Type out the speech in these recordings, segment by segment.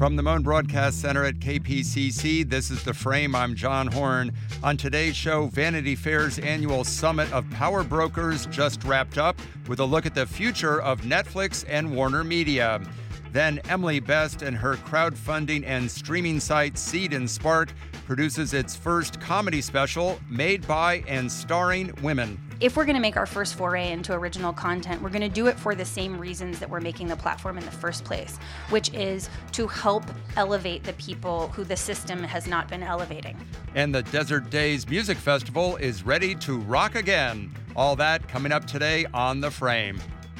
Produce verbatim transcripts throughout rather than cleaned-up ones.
From the Moan Broadcast Center at K P C C, this is The Frame. I'm John Horn. On today's show, Vanity Fair's annual Summit of Power Brokers just wrapped up with a look at the future of Netflix and Warner Media. Then Emily Best and her crowdfunding and streaming site Seed and Spark produces its first comedy special made by and starring women. If we're going to make our first foray into original content, we're going to do it for the same reasons that we're making the platform in the first place, which is to help elevate the people who the system has not been elevating. And the Desert Days Music Festival is ready to rock again. All that coming up today on The Frame.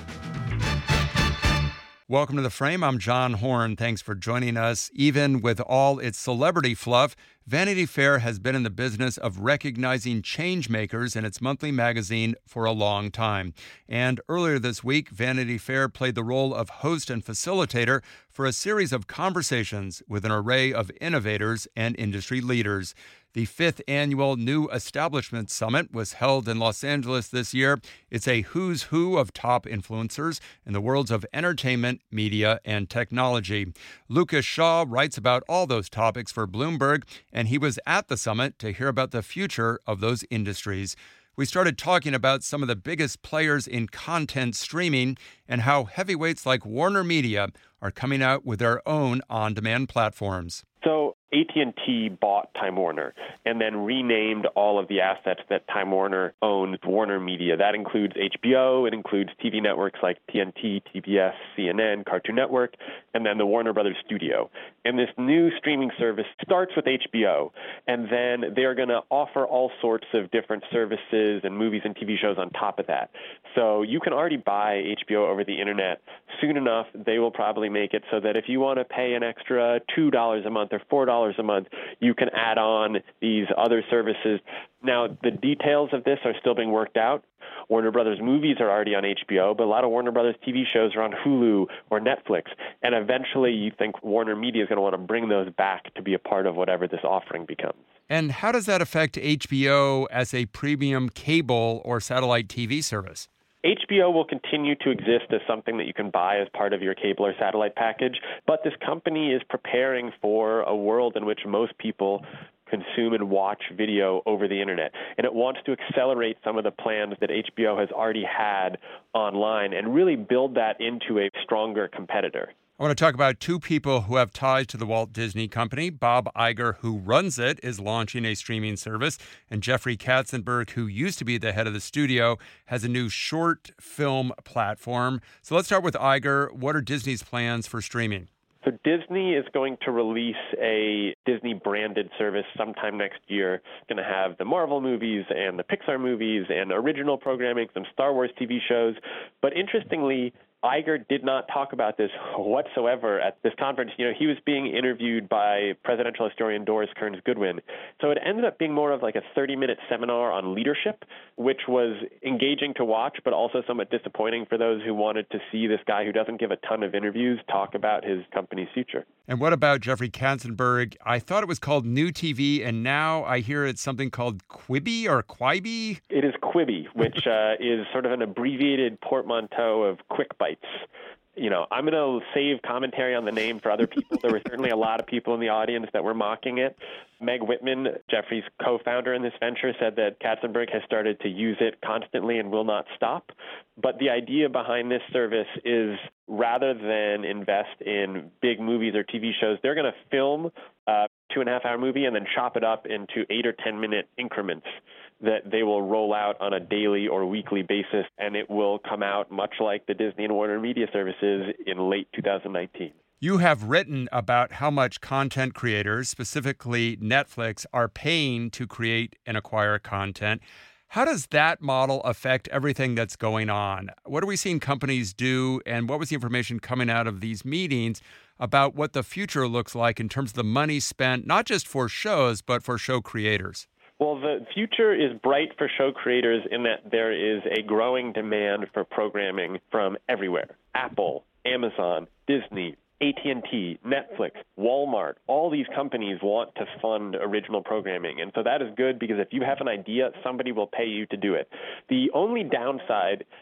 Welcome to The Frame. I'm John Horn. Thanks for joining us. Even with all its celebrity fluff, Vanity Fair has been in the business of recognizing change makers in its monthly magazine for a long time. And earlier this week, Vanity Fair played the role of host and facilitator for a series of conversations with an array of innovators and industry leaders. The fifth annual New Establishment Summit was held in Los Angeles this year. It's a who's who of top influencers in the worlds of entertainment, media, and technology. Lucas Shaw writes about all those topics for Bloomberg, and he was at the summit to hear about the future of those industries. We started talking about some of the biggest players in content streaming and how heavyweights like Warner Media are coming out with their own on-demand platforms. So A T and T bought Time Warner and then renamed all of the assets that Time Warner owns Warner Media. That includes H B O, it includes T V networks like T N T, T B S, C N N, Cartoon Network, and then the Warner Brothers Studio. And this new streaming service starts with H B O, and then they're going to offer all sorts of different services and movies and T V shows on top of that. So you can already buy H B O over the internet. Soon enough, they will probably make it so that if you want to pay an extra two dollars a month or four dollars a month, you can add on these other services. Now, the details of this are still being worked out. Warner Brothers movies are already on H B O, but a lot of Warner Brothers T V shows are on Hulu or Netflix. And eventually you think Warner Media is going to want to bring those back to be a part of whatever this offering becomes. And how does that affect H B O as a premium cable or satellite T V service? H B O will continue to exist as something that you can buy as part of your cable or satellite package, but this company is preparing for a world in which most people consume and watch video over the internet. And it wants to accelerate some of the plans that H B O has already had online and really build that into a stronger competitor. I want to talk about two people who have ties to the Walt Disney Company. Bob Iger, who runs it, is launching a streaming service, and Jeffrey Katzenberg, who used to be the head of the studio, has a new short film platform. So let's start with Iger. What are Disney's plans for streaming? So Disney is going to release a Disney-branded service sometime next year. It's going to have the Marvel movies and the Pixar movies and original programming, some Star Wars T V shows. But interestingly, Iger did not talk about this whatsoever at this conference. You know, he was being interviewed by presidential historian Doris Kearns Goodwin. So it ended up being more of like a thirty-minute seminar on leadership, which was engaging to watch, but also somewhat disappointing for those who wanted to see this guy who doesn't give a ton of interviews talk about his company's future. And what about Jeffrey Katzenberg? I thought it was called New T V, and now I hear it's something called Quibi or Quibi? It is Quibi, which uh, is sort of an abbreviated portmanteau of Quick Bites. You know, I'm going to save commentary on the name for other people. There were certainly a lot of people in the audience that were mocking it. Meg Whitman, Jeffrey's co-founder in this venture, said that Katzenberg has started to use it constantly and will not stop. But the idea behind this service is rather than invest in big movies or T V shows, they're going to film a two and a half hour movie and then chop it up into eight or ten minute increments that they will roll out on a daily or weekly basis, and it will come out much like the Disney and Warner Media services in late two thousand nineteen. You have written about how much content creators, specifically Netflix, are paying to create and acquire content. How does that model affect everything that's going on? What are we seeing companies do, and what was the information coming out of these meetings about what the future looks like in terms of the money spent, not just for shows, but for show creators? Well, the future is bright for show creators in that there is a growing demand for programming from everywhere. Apple, Amazon, Disney, A T and T, Netflix, Walmart, all these companies want to fund original programming. And so that is good because if you have an idea, somebody will pay you to do it. The only downside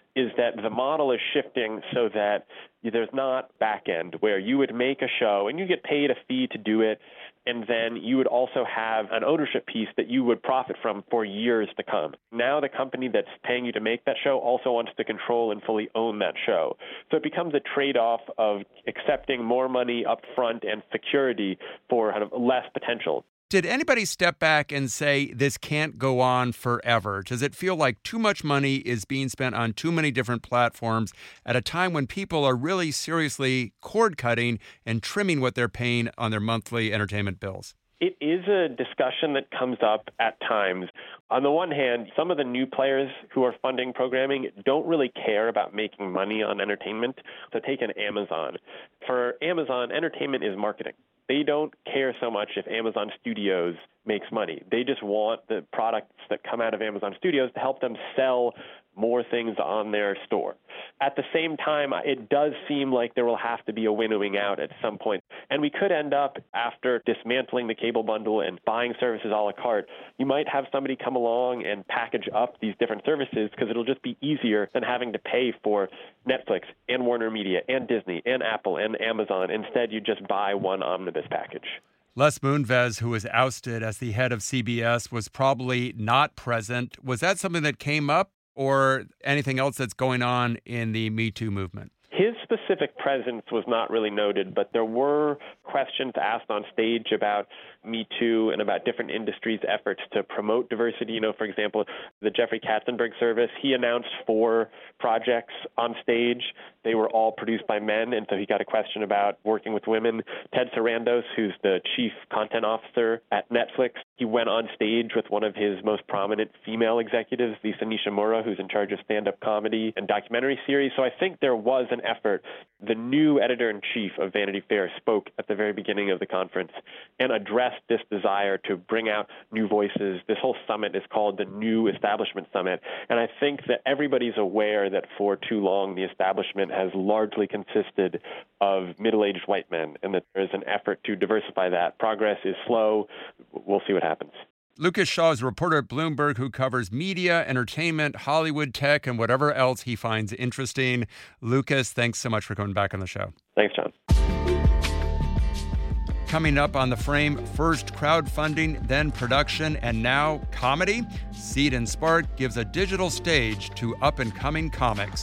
is that the model is shifting so that there's not back end where you would make a show and you get paid a fee to do it, and then you would also have an ownership piece that you would profit from for years to come. Now the company that's paying you to make that show also wants to control and fully own that show. So it becomes a trade-off of accepting more money up front and security for kind of less potential. Did anybody step back and say this can't go on forever? Does it feel like too much money is being spent on too many different platforms at a time when people are really seriously cord cutting and trimming what they're paying on their monthly entertainment bills? It is a discussion that comes up at times. On the one hand, some of the new players who are funding programming don't really care about making money on entertainment. So take an Amazon. For Amazon, entertainment is marketing. They don't care so much if Amazon Studios makes money. They just want the products that come out of Amazon Studios to help them sell more things on their store. At the same time, it does seem like there will have to be a winnowing out at some point. And we could end up, after dismantling the cable bundle and buying services a la carte, you might have somebody come along and package up these different services because it'll just be easier than having to pay for Netflix and Warner Media and Disney and Apple and Amazon. Instead, you just buy one omnibus package. Les Moonves, who was ousted as the head of C B S, was probably not present. Was that something that came up, or anything else that's going on in the Me Too movement? His specific presence was not really noted, but there were questions asked on stage about Me Too and about different industries' efforts to promote diversity. You know, for example, the Jeffrey Katzenberg service, he announced four projects on stage. They were all produced by men, and so he got a question about working with women. Ted Sarandos, who's the chief content officer at Netflix, he went on stage with one of his most prominent female executives, Lisa Nishimura, who's in charge of stand-up comedy and documentary series. So I think there was an effort. The new editor-in-chief of Vanity Fair spoke at the very beginning of the conference and addressed this desire to bring out new voices. This whole summit is called the New Establishment Summit. And I think that everybody's aware that for too long the establishment has largely consisted of middle-aged white men, and that there is an effort to diversify that. Progress is slow. We'll see what happens. Lucas Shaw is a reporter at Bloomberg who covers media, entertainment, Hollywood, tech, and whatever else he finds interesting. Lucas, thanks so much for coming back on the show. Thanks, John. Coming up on The Frame, first crowdfunding, then production, and now comedy. Seed and Spark gives a digital stage to up-and-coming comics.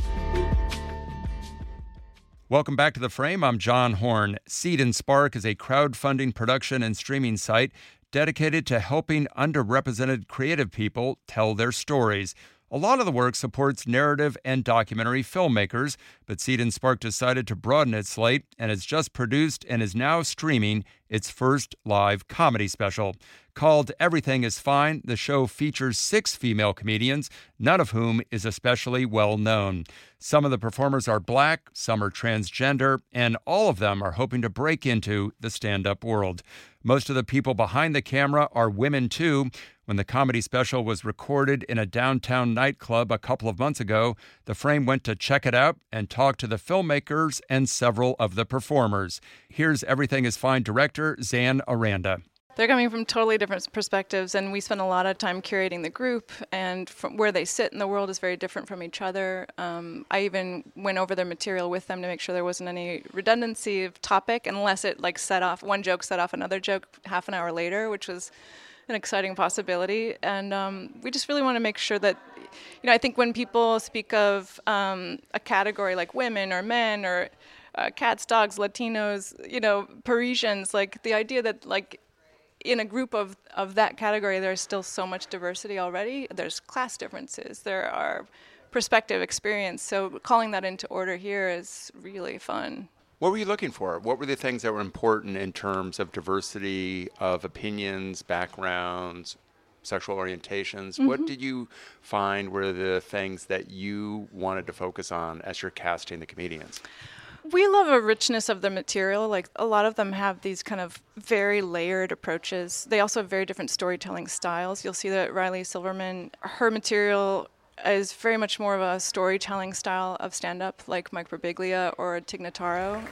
Welcome back to The Frame. I'm John Horn. Seed and Spark is a crowdfunding production and streaming site dedicated to helping underrepresented creative people tell their stories. A lot of the work supports narrative and documentary filmmakers, but Seed and Spark decided to broaden its slate and has just produced and is now streaming its first live comedy special. Called Everything is Fine, the show features six female comedians, none of whom is especially well known. Some of the performers are black, some are transgender, and all of them are hoping to break into the stand-up world. Most of the people behind the camera are women, too. When the comedy special was recorded in a downtown nightclub a couple of months ago, The Frame went to check it out and talk to the filmmakers and several of the performers. Here's Everything is Fine director Zan Aranda. They're coming from totally different perspectives, and we spend a lot of time curating the group, and from where they sit in the world is very different from each other. Um, I even went over their material with them to make sure there wasn't any redundancy of topic, unless it like set off, one joke set off another joke half an hour later, which was an exciting possibility. And um, we just really want to make sure that, you know, I think when people speak of um, a category like women or men or uh, cats, dogs, Latinos, you know, Parisians, like the idea that like, in a group of, of that category, there's still so much diversity already. There's class differences. There are perspective, experience. So calling that into order here is really fun. What were you looking for? What were the things that were important in terms of diversity of opinions, backgrounds, sexual orientations? Mm-hmm. What did you find were the things that you wanted to focus on as you're casting the comedians? We love a richness of the material. Like a lot of them have these kind of very layered approaches. They also have very different storytelling styles. You'll see that Riley Silverman, her material is very much more of a storytelling style of stand-up, like Mike Birbiglia or Tig Notaro.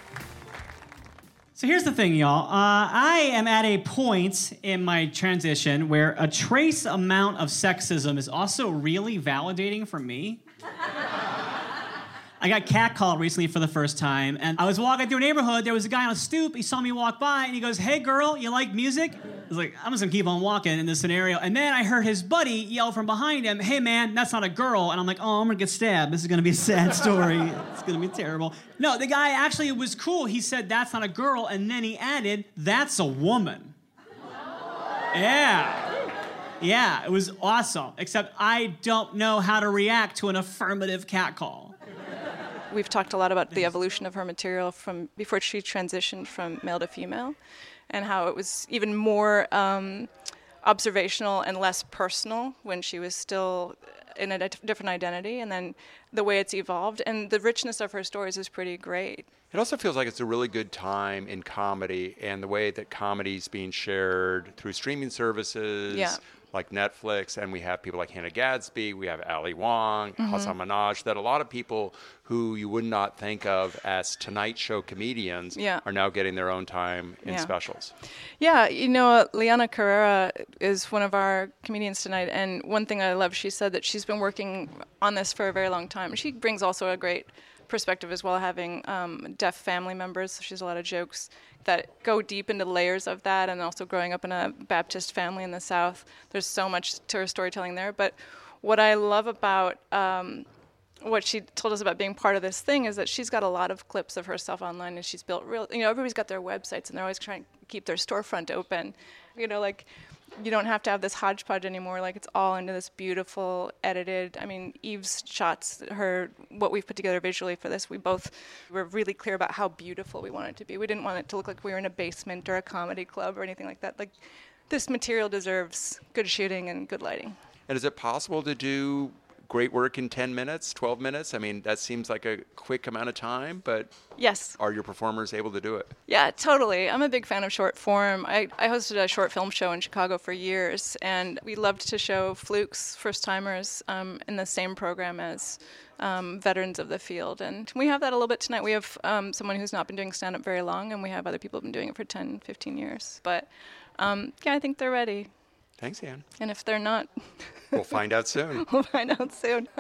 So here's the thing, y'all. Uh, I am at a point in my transition where a trace amount of sexism is also really validating for me. I got catcalled recently for the first time, and I was walking through a neighborhood. There was a guy on a stoop. He saw me walk by, and he goes, "Hey, girl, you like music?" I was like, I'm just gonna keep on walking in this scenario. And then I heard his buddy yell from behind him, "Hey, man, that's not a girl." And I'm like, oh, I'm gonna get stabbed. This is gonna be a sad story. It's gonna be terrible. No, the guy actually was cool. He said, "That's not a girl," and then he added, "That's a woman." Yeah. Yeah, it was awesome, except I don't know how to react to an affirmative catcall. We've talked a lot about the evolution of her material from before she transitioned from male to female, and how it was even more um, observational and less personal when she was still in a d- different identity, and then the way it's evolved. And the richness of her stories is pretty great. It also feels like it's a really good time in comedy, and the way that comedy is being shared through streaming services. Yeah. Like Netflix, and we have people like Hannah Gadsby, we have Ali Wong, Mm-hmm. Hassan Minhaj, that a lot of people who you would not think of as Tonight Show comedians Yeah. are now getting their own time in Yeah. specials. Yeah, you know, Liana Carrera is one of our comedians tonight, and one thing I love, she said that she's been working on this for a very long time. She brings also a great perspective as well, having um, deaf family members. So she has a lot of jokes that go deep into layers of that, and also growing up in a Baptist family in the South. There's so much to her storytelling there. But what I love about um, what she told us about being part of this thing is that she's got a lot of clips of herself online, and she's built real, you know, everybody's got their websites, and they're always trying to keep their storefront open. You know, like, you don't have to have this hodgepodge anymore. Like, it's all into this beautiful, edited. I mean, Eve's shots, her, what we've put together visually for this, we both were really clear about how beautiful we want it to be. We didn't want it to look like we were in a basement or a comedy club or anything like that. Like, this material deserves good shooting and good lighting. And is it possible to do great work in ten minutes, twelve minutes? I mean, that seems like a quick amount of time, but Yes. are your performers able to do it? Yeah, totally. I'm a big fan of short form. I, I hosted a short film show in Chicago for years, and we loved to show flukes, first-timers, um, in the same program as um, veterans of the field. And we have that a little bit tonight. We have um, someone who's not been doing stand-up very long, and we have other people who've been doing it for ten, fifteen years. But um, yeah, I think they're ready. Thanks, Ann. And if they're not, We'll find out soon. we'll find out soon.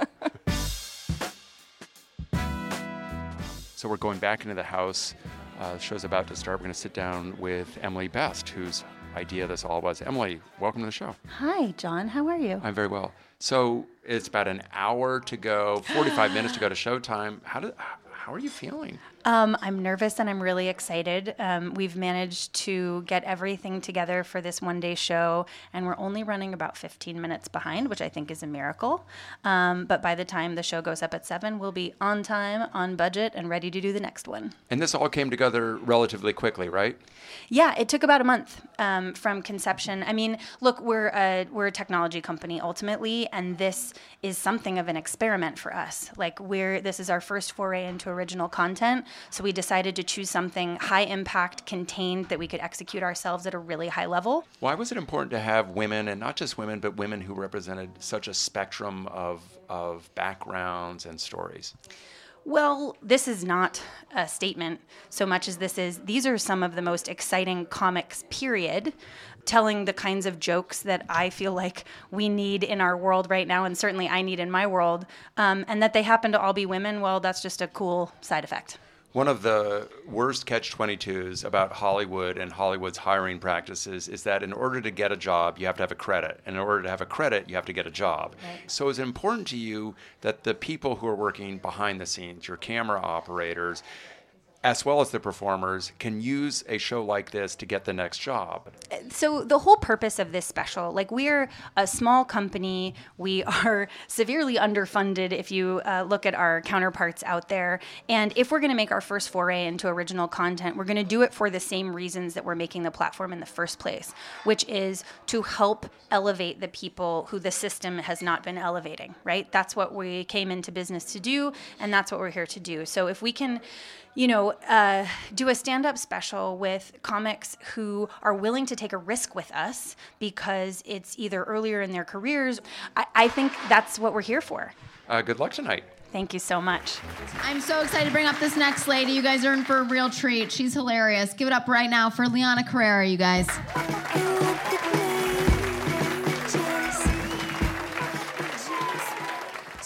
So we're going back into the house. Uh, the show's about to start. We're going to sit down with Emily Best, whose idea this all was. Emily, welcome to the show. Hi, John. How are you? I'm very well. So it's about an hour to go, forty-five minutes to go to showtime. How do, how are you feeling? Um, I'm nervous and I'm really excited. Um, we've managed to get everything together for this one-day show, and we're only running about fifteen minutes behind, which I think is a miracle. Um, but by the time the show goes up at seven, we'll be on time, on budget, and ready to do the next one. And this all came together relatively quickly, right? Yeah, it took about a month um, from conception. I mean, look, we're a, we're a technology company ultimately, and this is something of an experiment for us. Like, we're this is our first foray into original content. So we decided to choose something high impact, contained, that we could execute ourselves at a really high level. Why was it important to have women, and not just women, but women who represented such a spectrum of, of backgrounds and stories? Well, this is not a statement so much as this is, these are some of the most exciting comics, period, telling the kinds of jokes that I feel like we need in our world right now, and certainly I need in my world, um, and that they happen to all be women, well, that's just a cool side effect. One of the worst catch twenty-twos about Hollywood and Hollywood's hiring practices is that in order to get a job, you have to have a credit. And in order to have a credit, you have to get a job. Right. So is it important to you that the people who are working behind the scenes, your camera operators, as well as the performers, can use a show like this to get the next job? So the whole purpose of this special, like, we're a small company. We are severely underfunded if you uh, look at our counterparts out there. And if we're going to make our first foray into original content, we're going to do it for the same reasons that we're making the platform in the first place, which is to help elevate the people who the system has not been elevating, right? That's what we came into business to do, and that's what we're here to do. So if we can, you know, uh, do a stand-up special with comics who are willing to take a risk with us because it's either earlier in their careers, I, I think that's what we're here for. Uh, good luck tonight. Thank you so much. I'm so excited to bring up this next lady. You guys are in for a real treat. She's hilarious. Give it up right now for Liana Carrera, you guys.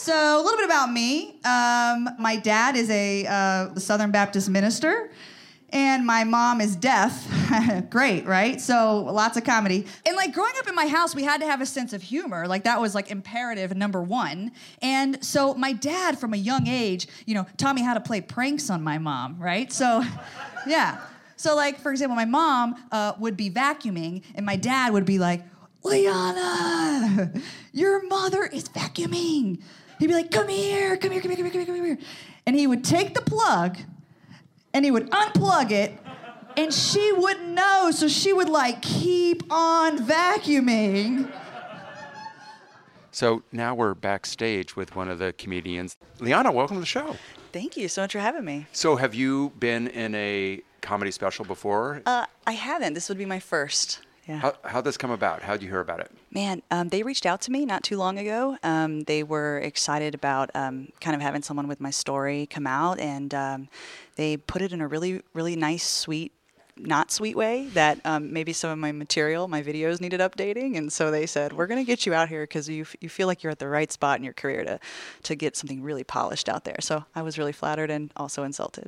So a little bit about me. Um, my dad is a uh, Southern Baptist minister, and my mom is deaf. Great, right? So lots of comedy. And like growing up in my house, we had to have a sense of humor. Like that was like imperative number one. And so my dad, from a young age, you know, taught me how to play pranks on my mom, right? So, yeah. So like, for example, my mom uh, would be vacuuming, and my dad would be like, Liana, your mother is vacuuming. He'd be like, come here, come here, come here, come here, come here, come here. And he would take the plug, and he would unplug it, and she wouldn't know, so she would like keep on vacuuming. So now we're backstage with one of the comedians. Liana, welcome to the show. Thank you so much for having me. So have you been in a comedy special before? Uh, I haven't. This would be my first. Yeah. How, how'd this come about? How'd you hear about it? Man, um, they reached out to me not too long ago. Um, they were excited about um, kind of having someone with my story come out, and um, they put it in a really, really nice, sweet, not sweet way that um, maybe some of my material, my videos needed updating. And so they said, we're going to get you out here because you, f- you feel like you're at the right spot in your career to, to get something really polished out there. So I was really flattered and also insulted.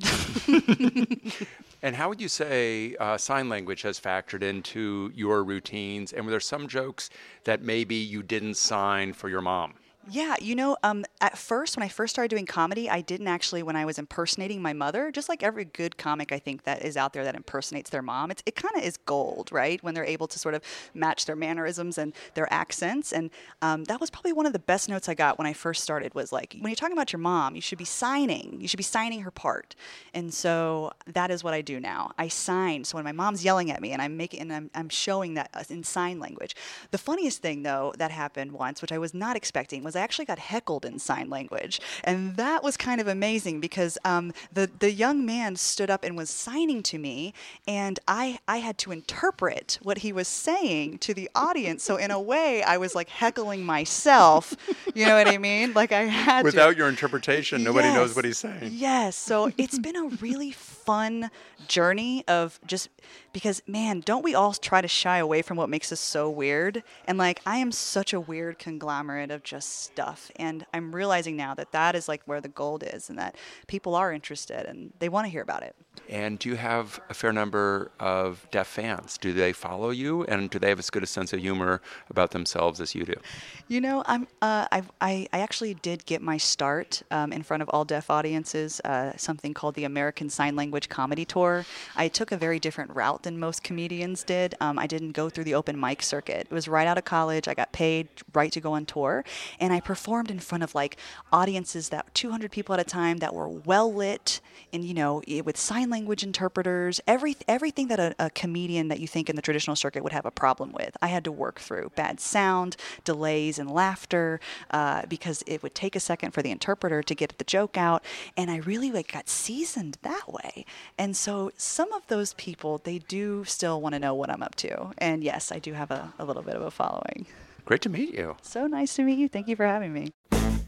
And how would you say uh, sign language has factored into your routines? And were there some jokes that maybe you didn't sign for your mom? Yeah, you know, um, at first, when I first started doing comedy, I didn't actually, when I was impersonating my mother, just like every good comic, I think, that is out there that impersonates their mom, it's, it kind of is gold, right? When they're able to sort of match their mannerisms and their accents. And um, that was probably one of the best notes I got when I first started was like, when you're talking about your mom, you should be signing. You should be signing her part. And so that is what I do now. I sign. So when my mom's yelling at me and I'm making, and I'm, I'm showing that in sign language. The funniest thing, though, that happened once, which I was not expecting, was I actually got heckled in sign language. And that was kind of amazing because um, the, the young man stood up and was signing to me, and I, I had to interpret what he was saying to the audience. So in a way, I was like heckling myself. You know what I mean? Like I had Without to. your interpretation, nobody Yes. knows what he's saying. Yes. So it's been a really fun journey of just because, man, don't we all try to shy away from what makes us so weird? And like, I am such a weird conglomerate of just stuff. And I'm realizing now that that is like where the gold is, and that people are interested and they want to hear about it. And do you have a fair number of deaf fans? Do they follow you, and do they have as good a sense of humor about themselves as you do? You know, I'm. Uh, I, I I actually did get my start um, in front of all deaf audiences. Uh, something called the American Sign Language Comedy Tour. I took a very different route than most comedians did. Um, I didn't go through the open mic circuit. It was right out of college. I got paid right to go on tour, and I performed in front of like audiences that two hundred people at a time that were well lit, and you know, with sign language interpreters, every everything that a, a comedian that you think in the traditional circuit would have a problem with. I had to work through bad sound, delays in laughter, uh, because it would take a second for the interpreter to get the joke out, and I really like got seasoned that way. And so some of those people, they do still want to know what I'm up to. And yes, I do have a, a little bit of a following. Great to meet you. So nice to meet you. Thank you for having me.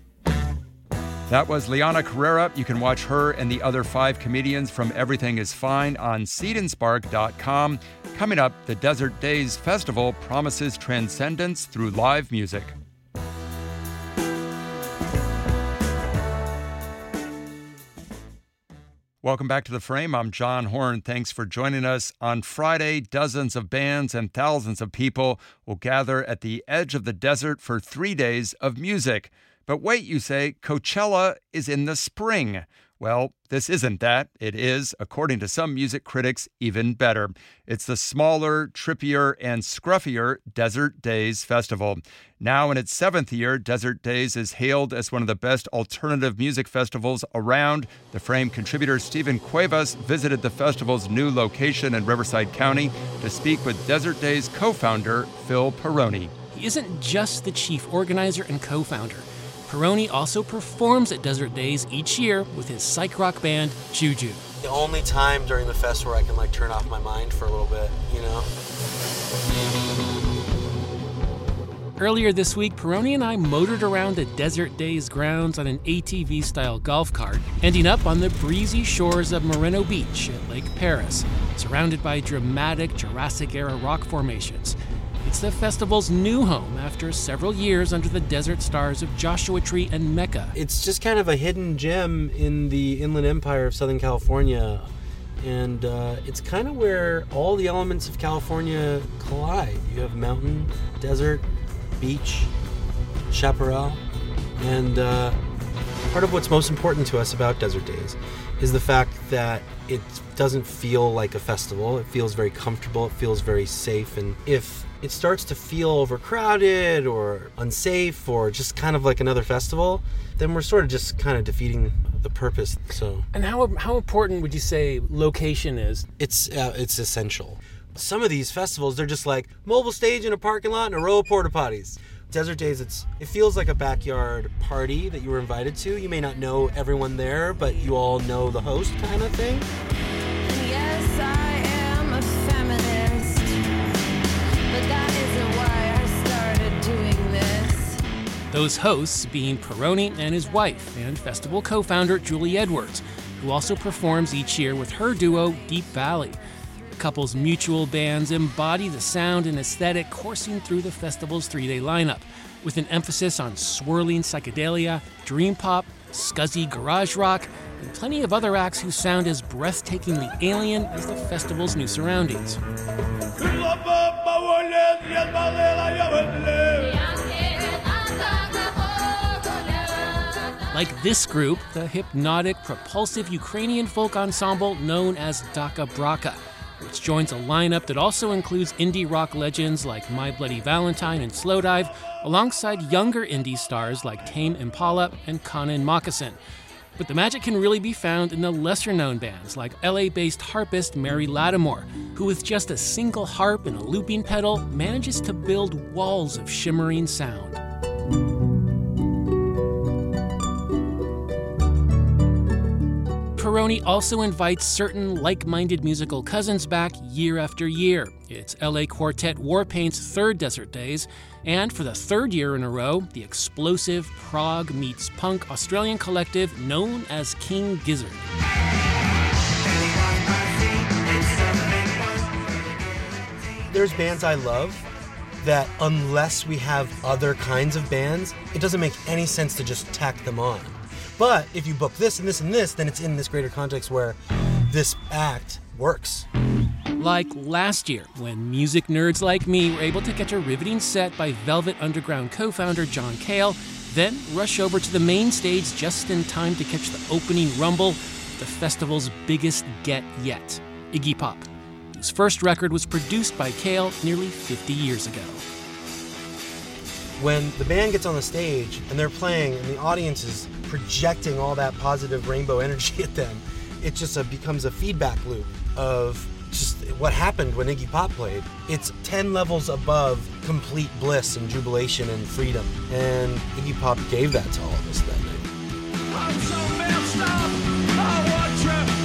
That was Liana Carrera. You can watch her and the other five comedians from Everything is Fine on seed and spark dot com. Coming up, the Desert Days Festival promises transcendence through live music. Welcome back to The Frame. I'm John Horn. Thanks for joining us. On Friday, dozens of bands and thousands of people will gather at the edge of the desert for three days of music. But wait, you say, Coachella is in the spring. Well, this isn't that. It is, according to some music critics, even better. It's the smaller, trippier, and scruffier Desert Days Festival. Now in its seventh year, Desert Days is hailed as one of the best alternative music festivals around. The Frame contributor Stephen Cuevas visited the festival's new location in Riverside County to speak with Desert Days co-founder Phil Perroni. He isn't just the chief organizer and co-founder. Perroni also performs at Desert Days each year with his psych rock band, Juju. The only time during the fest where I can like turn off my mind for a little bit, you know? Earlier this week, Perroni and I motored around the Desert Days grounds on an A T V-style golf cart, ending up on the breezy shores of Moreno Beach at Lake Paris, surrounded by dramatic Jurassic-era rock formations. It's the festival's new home after several years under the desert stars of Joshua Tree and Mecca. It's just kind of a hidden gem in the Inland Empire of Southern California. And uh, it's kind of where all the elements of California collide. You have mountain, desert, beach, chaparral. And uh, part of what's most important to us about Desert Days is the fact that it doesn't feel like a festival. It feels very comfortable. It feels very safe. And if it starts to feel overcrowded or unsafe or just kind of like another festival, then we're sort of just kind of defeating the purpose. So, and how how important would you say location is? It's uh, it's essential. Some of these festivals, they're just like mobile stage in a parking lot and a row of porta potties. Desert Days, it's it feels like a backyard party that you were invited to. You may not know everyone there, but you all know the host kind of thing. Yes, I am a feminist, but that isn't why I started doing this. Those hosts being Peroni and his wife and festival co-founder Julie Edwards, who also performs each year with her duo Deep Valley. The couple's mutual bands embody the sound and aesthetic coursing through the festival's three-day lineup, with an emphasis on swirling psychedelia, dream pop, scuzzy garage rock, and plenty of other acts whose sound as breathtakingly alien as the festival's new surroundings. Like this group, the hypnotic, propulsive Ukrainian folk ensemble known as Daka Braka, which joins a lineup that also includes indie rock legends like My Bloody Valentine and Slowdive, alongside younger indie stars like Tame Impala and Conan Moccasin. But the magic can really be found in the lesser-known bands like L A-based harpist Mary Lattimore, who with just a single harp and a looping pedal manages to build walls of shimmering sound. Peroni also invites certain like-minded musical cousins back year after year. It's L A quartet Warpaint's third Desert Days, and for the third year in a row, the explosive prog meets punk Australian collective known as King Gizzard. There's bands I love that unless we have other kinds of bands, it doesn't make any sense to just tack them on. But if you book this and this and this, then it's in this greater context where this act works. Like last year, when music nerds like me were able to catch a riveting set by Velvet Underground co-founder John Cale, then rush over to the main stage just in time to catch the opening rumble of the festival's biggest get yet, Iggy Pop, whose first record was produced by Cale nearly fifty years ago. When the band gets on the stage and they're playing and the audience is projecting all that positive rainbow energy at them, it just a, becomes a feedback loop of just what happened when Iggy Pop played. It's ten levels above complete bliss and jubilation and freedom. And Iggy Pop gave that to all of us that night. I'm so messed up, I want you.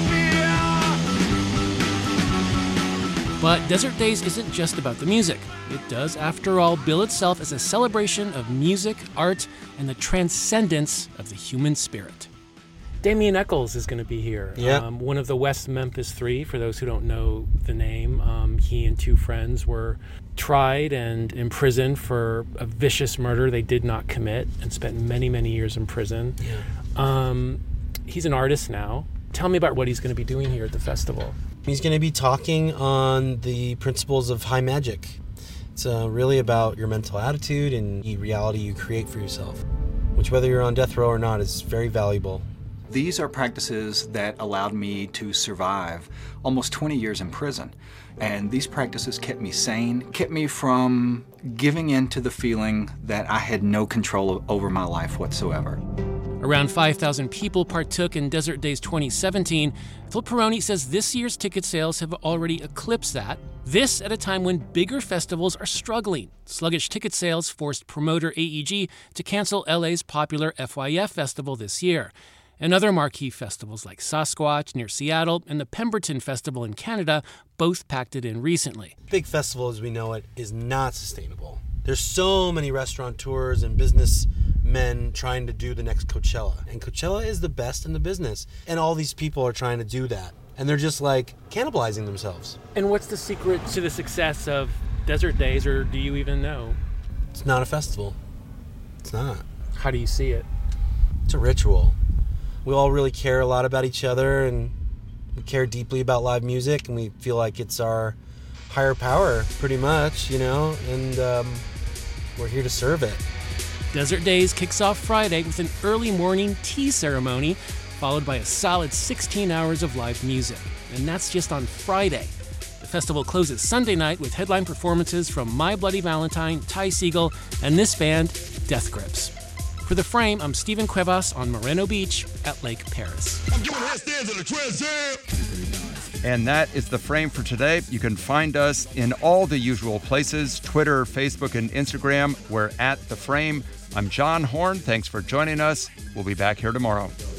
But Desert Days isn't just about the music. It does, after all, bill itself as a celebration of music, art, and the transcendence of the human spirit. Damien Eccles is going to be here. Yeah. Um, one of the West Memphis Three, for those who don't know the name. Um, he and two friends were tried and imprisoned for a vicious murder they did not commit and spent many, many years in prison. Yeah. Um, he's an artist now. Tell me about what he's going to be doing here at the festival. He's going to be talking on the principles of high magic. It's uh, really about your mental attitude and the reality you create for yourself, which whether you're on death row or not is very valuable. These are practices that allowed me to survive almost twenty years in prison. And these practices kept me sane, kept me from giving in to the feeling that I had no control over my life whatsoever. Around five thousand people partook in Desert Days twenty seventeen. Phil Peroni says this year's ticket sales have already eclipsed that. This at a time when bigger festivals are struggling. Sluggish ticket sales forced promoter A E G to cancel L A's popular F Y F festival this year. And other marquee festivals like Sasquatch near Seattle and the Pemberton Festival in Canada both packed it in recently. Big festival as we know it is not sustainable. There's so many restaurateurs and businessmen trying to do the next Coachella. And Coachella is the best in the business. And all these people are trying to do that. And they're just like cannibalizing themselves. And what's the secret to the success of Desert Days, or do you even know? It's not a festival. It's not. How do you see it? It's a ritual. We all really care a lot about each other, and we care deeply about live music, and we feel like it's our higher power, pretty much, you know, and um, we're here to serve it. Desert Days kicks off Friday with an early morning tea ceremony, followed by a solid sixteen hours of live music. And that's just on Friday. The festival closes Sunday night with headline performances from My Bloody Valentine, Ty Segall, and this band, Death Grips. For The Frame, I'm Stephen Cuevas on Moreno Beach at Lake Paris. And that is The Frame for today. You can find us in all the usual places, Twitter, Facebook, and Instagram. We're at The Frame. I'm John Horn. Thanks for joining us. We'll be back here tomorrow.